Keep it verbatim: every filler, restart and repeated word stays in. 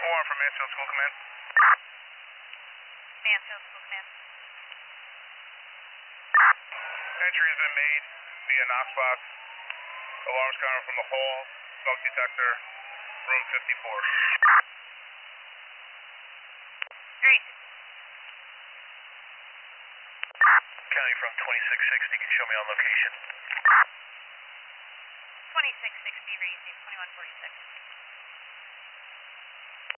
four from Mansfield School Command. Mansfield School Command. Entry has been made via Knox box. Alarms coming from the hall, smoke detector, room fifty-four. Great. County from twenty-six sixty, can you show me on location? twenty-six sixty, raising twenty-one forty-six.